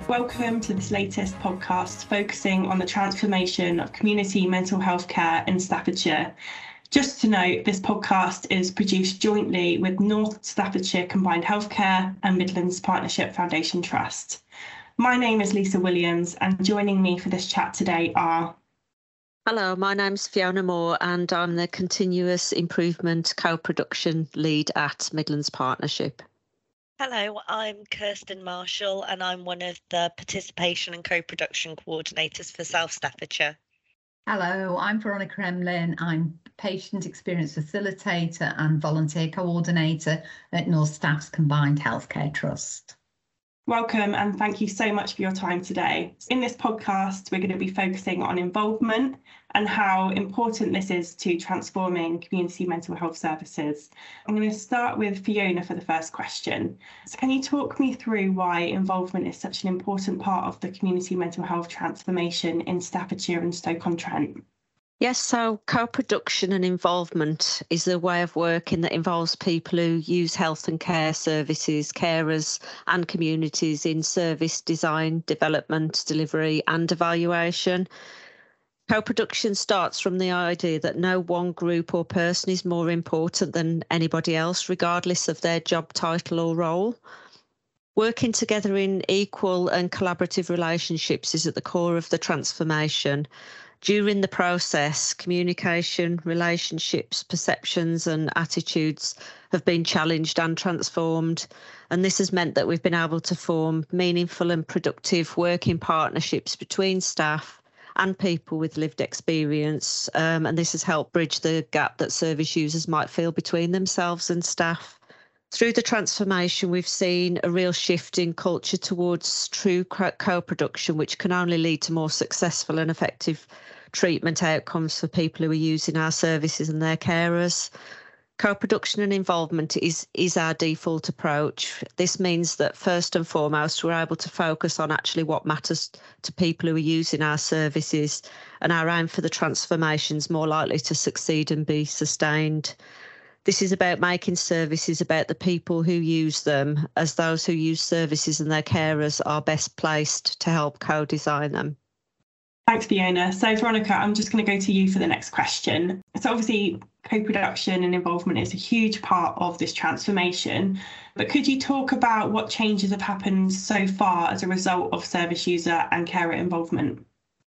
Welcome to this latest podcast focusing on the transformation of community mental health care in Staffordshire. Just to note, this podcast is produced jointly with North Staffordshire Combined Healthcare and Midlands Partnership Foundation Trust. My name is Lisa Williams, and joining me for this chat today are... Hello, my name's Fiona Moore and I'm the Continuous Improvement Co-Production Lead at Midlands Partnership. Hello, I'm Kirsten Marshall and I'm one of the Participation and Co-Production Coordinators for South Staffordshire. Hello, I'm Veronica Emlyn. I'm Patient Experience Facilitator and Volunteer Coordinator at North Staff's Combined Healthcare Trust. Welcome and thank you so much for your time today. In this podcast, we're going to be focusing on involvement and how important this is to transforming community mental health services. I'm going to start with Fiona for the first question. So can you talk me through why involvement is such an important part of the community mental health transformation in Staffordshire and Stoke-on-Trent? Yes, so co-production and involvement is a way of working that involves people who use health and care services, carers and communities in service design, development, delivery and evaluation. Co-production starts from the idea that no one group or person is more important than anybody else, regardless of their job title or role. Working together in equal and collaborative relationships is at the core of the transformation. During the process, communication, relationships, perceptions and attitudes have been challenged and transformed. And this has meant that we've been able to form meaningful and productive working partnerships between staff and people with lived experience. And this has helped bridge the gap that service users might feel between themselves and staff. Through the transformation, we've seen a real shift in culture towards true co-production, which can only lead to more successful and effective treatment outcomes for people who are using our services and their carers. Co-production and involvement is our default approach. This means that first and foremost, we're able to focus on actually what matters to people who are using our services, and our aim for the transformation is more likely to succeed and be sustained. This is about making services about the people who use them, as those who use services and their carers are best placed to help co-design them. Thanks, Fiona. So, Veronica, I'm just going to go to you for the next question. So, obviously, co-production and involvement is a huge part of this transformation, but could you talk about what changes have happened so far as a result of service user and carer involvement?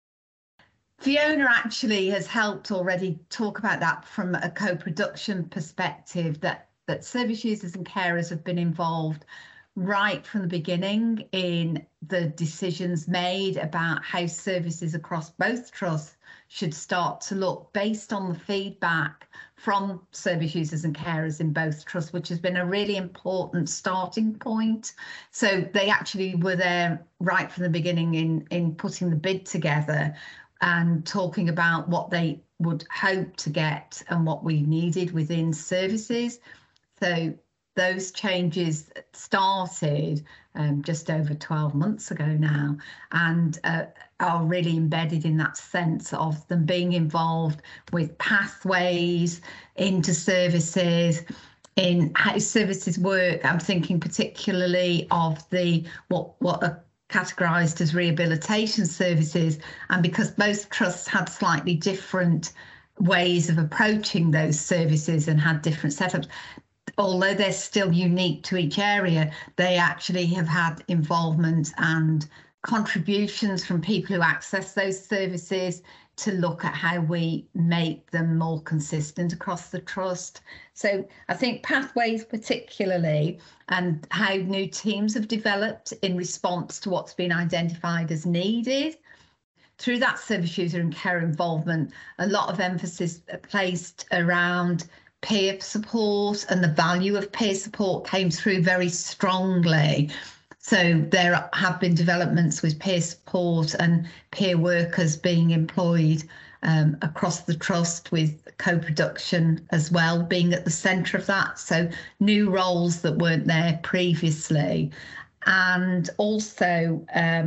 Fiona actually has helped already talk about that from a co-production perspective, that service users and carers have been involved right from the beginning in the decisions made about how services across both trusts should start to look based on the feedback from service users and carers in both trusts, which has been a really important starting point. So they actually were there right from the beginning in putting the bid together and talking about what they would hope to get and what we needed within services. So those changes started just over 12 months ago now, and are really embedded in that sense of them being involved with pathways into services, in how services work. I'm thinking particularly of the what are categorised as rehabilitation services, and because both trusts had slightly different ways of approaching those services and had different setups, although they're still unique to each area, they actually have had involvement and contributions from people who access those services to look at how we make them more consistent across the trust. So I think pathways particularly, and how new teams have developed in response to what's been identified as needed. Through that service user and care involvement, a lot of emphasis placed around peer support, and the value of peer support came through very strongly. So there have been developments with peer support and peer workers being employed across the trust, with co-production as well being at the centre of that. So new roles that weren't there previously. And also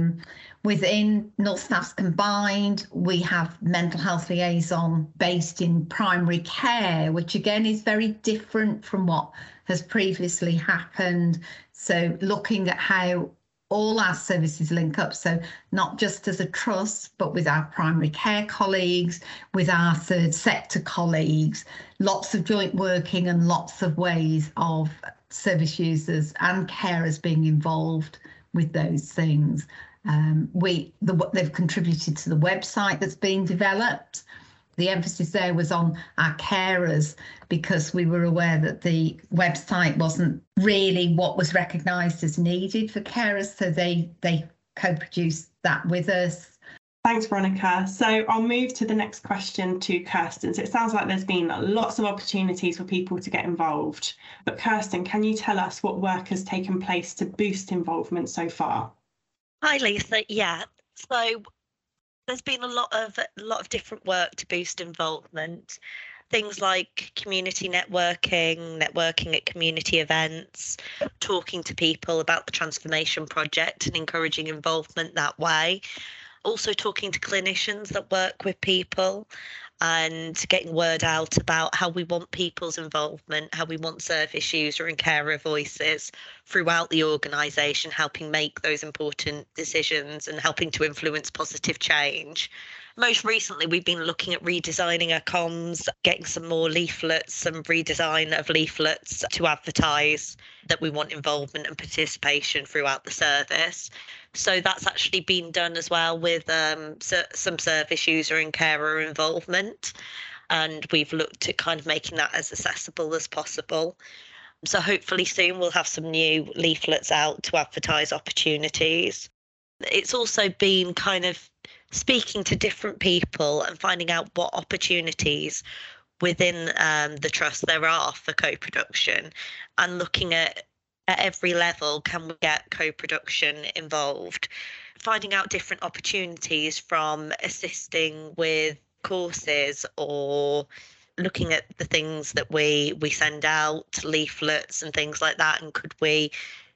within North Staff's Combined, we have mental health liaison based in primary care, which again is very different from what has previously happened. So looking at how all our services link up. So not just as a trust, but with our primary care colleagues, with our third sector colleagues, lots of joint working and lots of ways of service users and carers being involved with those things. They've contributed to the website that's being developed. The emphasis there was on our carers because we were aware that the website wasn't really what was recognised as needed for carers, so they co-produced that with us. Thanks, Veronica. So I'll move to the next question to Kirsten. So it sounds like there's been lots of opportunities for people to get involved. But Kirsten, can you tell us what work has taken place to boost involvement so far? Hi, Lisa. Yeah. So there's been a lot of different work to boost involvement. Things like community networking at community events, talking to people about the transformation project and encouraging involvement that way. Also talking to clinicians that work with people and getting word out about how we want people's involvement, how we want service user and carer voices throughout the organisation, helping make those important decisions and helping to influence positive change. Most recently, we've been looking at redesigning our comms, getting some more leaflets, some redesign of leaflets to advertise that we want involvement and participation throughout the service. So that's actually been done as well with some service user and carer involvement. And we've looked at kind of making that as accessible as possible. So hopefully soon we'll have some new leaflets out to advertise opportunities. It's also been kind of speaking to different people and finding out what opportunities within the trust there are for co-production, and looking at every level, can we get co-production involved? Finding out different opportunities from assisting with courses or looking at the things that we send out, leaflets and things like that, and could we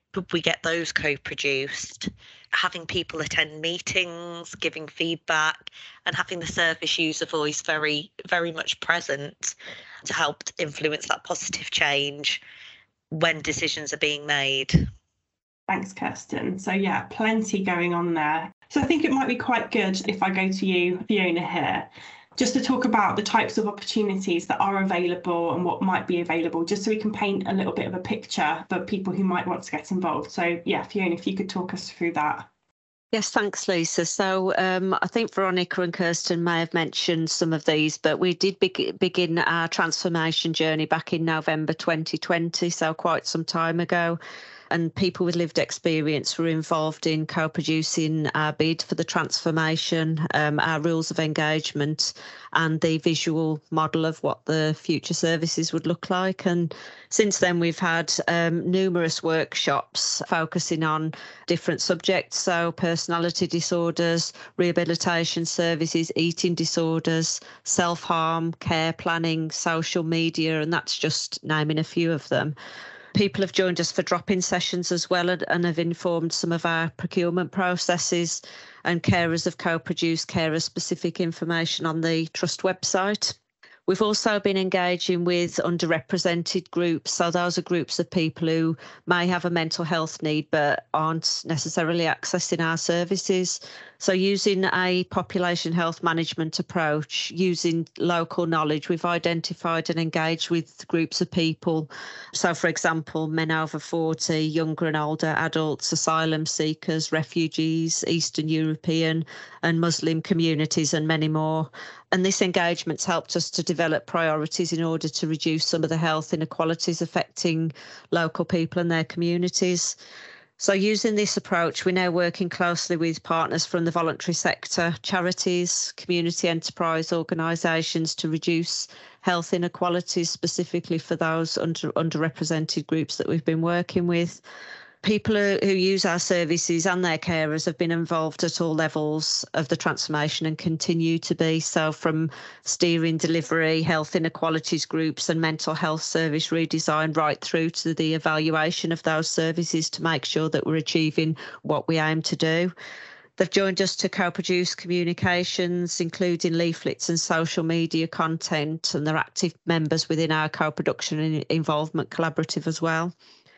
get those co-produced? Having people attend meetings, giving feedback, and having the service user voice very, very much present to help influence that positive change when decisions are being made. Thanks, Kirsten. So yeah, plenty going on there. So I think it might be quite good if I go to you, Fiona, here, just to talk about the types of opportunities that are available and what might be available, just so we can paint a little bit of a picture for people who might want to get involved. So yeah, Fiona, if you could talk us through that. Yes, thanks, Lisa. So I think Veronica and Kirsten may have mentioned some of these, but we did begin our transformation journey back in November 2020, so quite some time ago. And people with lived experience were involved in co-producing our bid for the transformation, our rules of engagement, and the visual model of what the future services would look like. And since then, we've had numerous workshops focusing on different subjects, so personality disorders, rehabilitation services, eating disorders, self-harm, care planning, social media, and that's just naming a few of them. People have joined us for drop-in sessions as well and have informed some of our procurement processes, and carers have co-produced carer-specific information on the Trust website. We've also been engaging with underrepresented groups. So those are groups of people who may have a mental health need but aren't necessarily accessing our services. So using a population health management approach, using local knowledge, we've identified and engaged with groups of people. So, for example, men over 40, younger and older adults, asylum seekers, refugees, Eastern European and Muslim communities, and many more. And this engagement's helped us to develop priorities in order to reduce some of the health inequalities affecting local people and their communities. So using this approach, we're now working closely with partners from the voluntary sector, charities, community enterprise organisations to reduce health inequalities, specifically for those underrepresented groups that we've been working with. People who use our services and their carers have been involved at all levels of the transformation and continue to be, so from steering delivery, health inequalities groups and mental health service redesign right through to the evaluation of those services to make sure that we're achieving what we aim to do. They've joined us to co-produce communications, including leaflets and social media content, and they're active members within our co-production and involvement collaborative as well.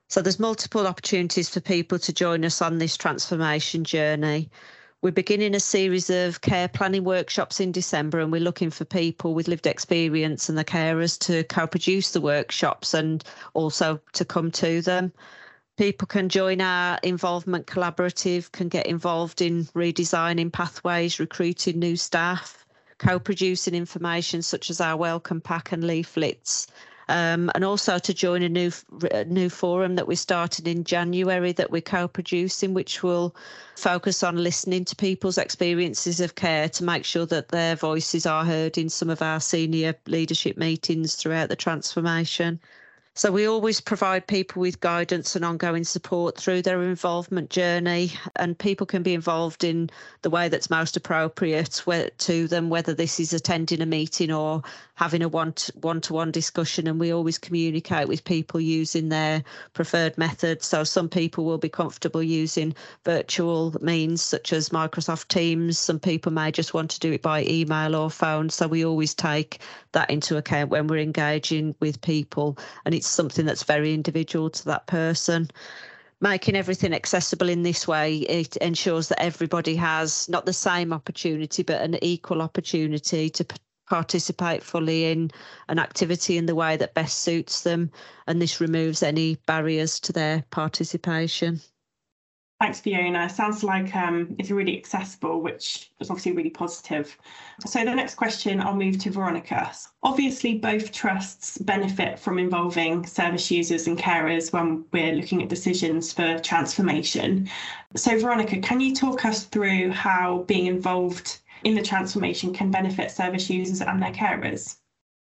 So there's multiple opportunities for people to join us on this transformation journey. We're beginning a series of care planning workshops in December, and we're looking for people with lived experience and the carers to co-produce the workshops and also to come to them. People can join our involvement collaborative, can get involved in redesigning pathways, recruiting new staff, co-producing information such as our welcome pack and leaflets, and also to join a new forum that we started in January that we're co-producing, which will focus on listening to people's experiences of care to make sure that their voices are heard in some of our senior leadership meetings throughout the transformation. So we always provide people with guidance and ongoing support through their involvement journey, and people can be involved in the way that's most appropriate to them, whether this is attending a meeting or having a one-to-one discussion. And we always communicate with people using their preferred method. So some people will be comfortable using virtual means such as Microsoft Teams. Some people may just want to do it by email or phone. So we always take that into account when we're engaging with people, and it's something that's very individual to that person. Making everything accessible in this way, it ensures that everybody has not the same opportunity but an equal opportunity to participate fully in an activity in the way that best suits them, and this removes any barriers to their participation. Thanks, Fiona. Sounds like it's really accessible, which is obviously really positive. So the next question, I'll move to Veronica. Obviously, both trusts benefit from involving service users and carers when we're looking at decisions for transformation. So Veronica, can you talk us through how being involved in the transformation can benefit service users and their carers?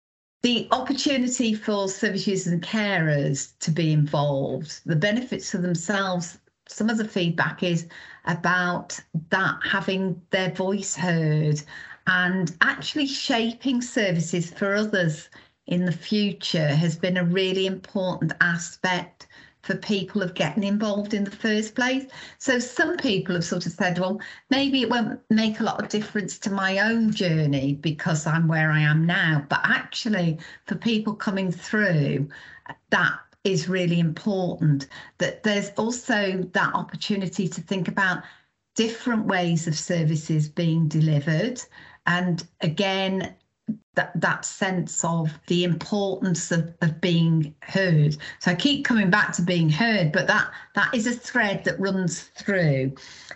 The opportunity for service users and carers to be involved, the benefits for themselves, some of the feedback is about that having their voice heard and actually shaping services for others in the future has been a really important aspect for people of getting involved in the first place. So some people have sort of said, well, maybe it won't make a lot of difference to my own journey because I'm where I am now. But actually, for people coming through, that is really important, that there's also that opportunity to think about different ways of services being delivered. And again, that sense of the importance of being heard. So I keep coming back to being heard, but that is a thread that runs through.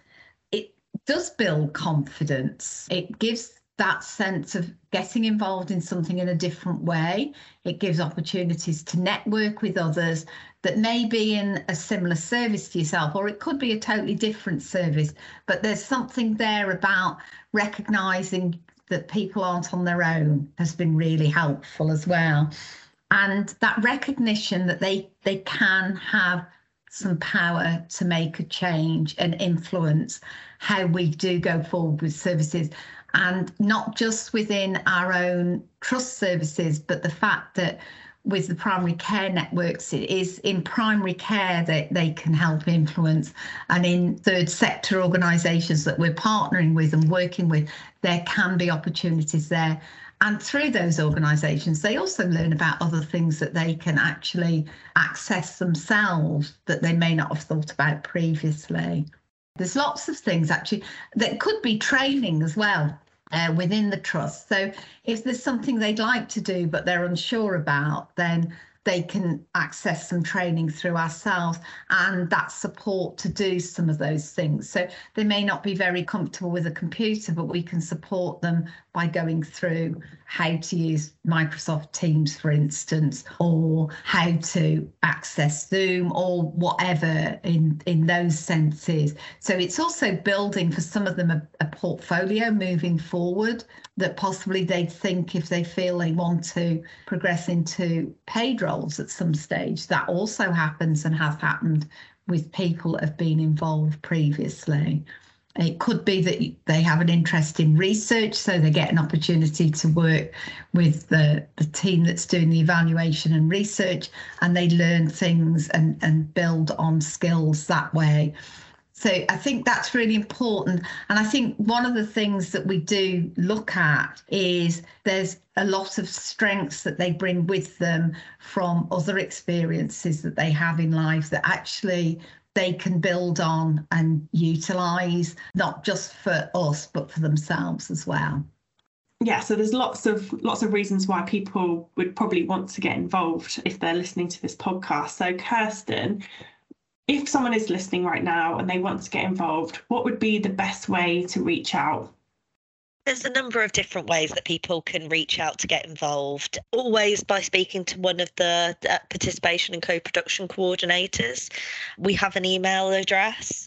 It does build confidence. It gives that sense of getting involved in something in a different way. It gives opportunities to network with others that may be in a similar service to yourself, or it could be a totally different service, but there's something there about recognising that people aren't on their own has been really helpful as well. And that recognition that they can have some power to make a change and influence how we do go forward with services. And not just within our own trust services, but the fact that with the primary care networks, it is in primary care that they can help influence. And in third sector organisations that we're partnering with and working with, there can be opportunities there. And through those organisations, they also learn about other things that they can actually access themselves that they may not have thought about previously. There's lots of things actually that could be training as well within the trust. So if there's something they'd like to do but they're unsure about, then they can access some training through ourselves and that support to do some of those things. So they may not be very comfortable with a computer, but we can support them by going through how to use Microsoft Teams, for instance, or how to access Zoom or whatever in those senses. So it's also building for some of them a portfolio moving forward that possibly they'd think if they feel they want to progress into paid roles at some stage. That also happens and has happened with people that have been involved previously. It could be that they have an interest in research, so they get an opportunity to work with the team that's doing the evaluation and research, and they learn things and build on skills that way. So I think that's really important. And I think one of the things that we do look at is there's a lot of strengths that they bring with them from other experiences that they have in life that actually they can build on and utilise, not just for us, but for themselves as well. Yeah, so there's lots of reasons why people would probably want to get involved if they're listening to this podcast. So Kirsten, if someone is listening right now and they want to get involved, what would be the best way to reach out? There's a number of different ways that people can reach out to get involved, always by speaking to one of the participation and co-production coordinators. We have an email address,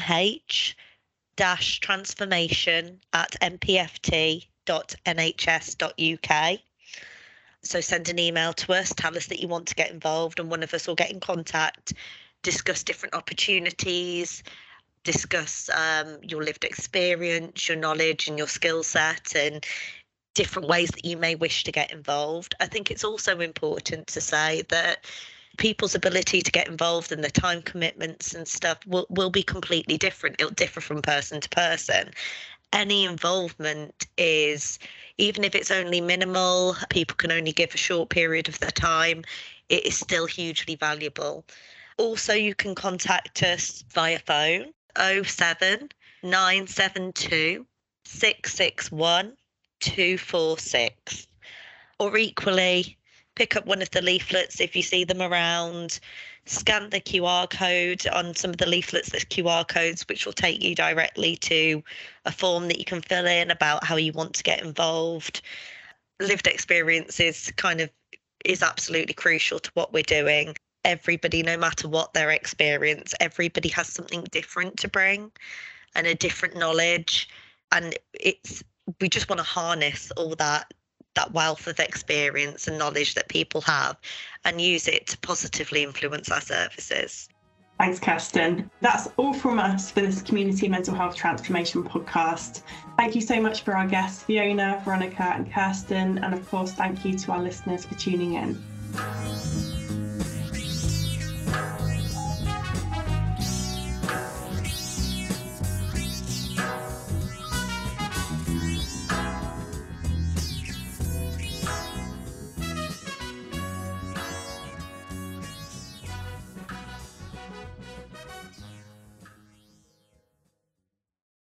mh-transformation@mpft.nhs.uk. So send an email to us, tell us that you want to get involved, and one of us will get in contact, discuss different opportunities, discuss your lived experience, your knowledge and your skill set, and different ways that you may wish to get involved. I think it's also important to say that people's ability to get involved and their time commitments and stuff will be completely different. It'll differ from person to person. Any involvement is, even if it's only minimal, people can only give a short period of their time, it is still hugely valuable. Also, you can contact us via phone, 07 972 661 246. Or equally, pick up one of the leaflets if you see them around, scan the QR code. On some of the leaflets, there's QR codes which will take you directly to a form that you can fill in about how you want to get involved. Lived experience is absolutely crucial to what we're doing. Everybody, no matter what their experience, everybody has something different to bring and a different knowledge. And we just want to harness all that wealth of experience and knowledge that people have and use it to positively influence our services. Thanks, Kirsten. That's all from us for this Community Mental Health Transformation podcast. Thank you so much for our guests, Fiona, Veronica and Kirsten. And of course, thank you to our listeners for tuning in.